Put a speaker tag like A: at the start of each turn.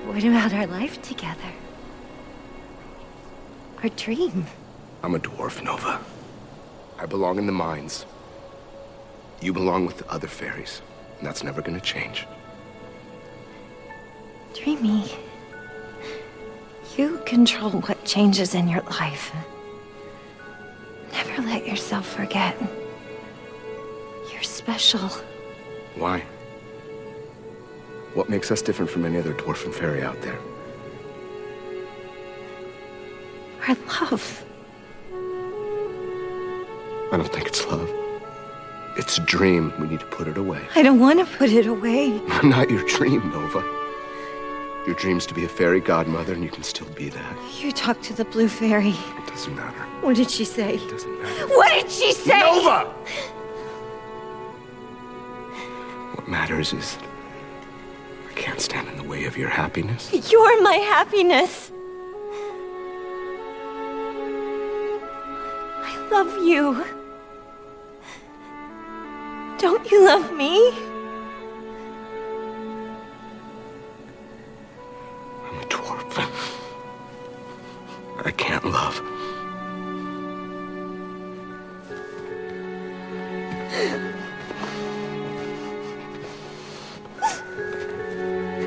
A: What about our life together? Our dream?
B: I'm a dwarf, Nova. I belong in the mines. You belong with the other fairies, and that's never gonna change.
A: Dreamy, you control what changes in your life. Never let yourself forget. You're special.
B: Why? What makes us different from any other dwarf and fairy out there?
A: Our love.
B: I don't think it's love. It's a dream. We need to put it away.
A: I don't want to put it away.
B: Not your dream, Nova. Your dream's to be a fairy godmother, and you can still be that.
A: You talked to the blue fairy.
B: It doesn't matter.
A: What did she say?
B: It doesn't matter.
A: What did she say?
B: Nova! What matters is I can't stand in the way of your happiness.
A: You're my happiness. I love you. Don't you love me?
B: I'm a dwarf.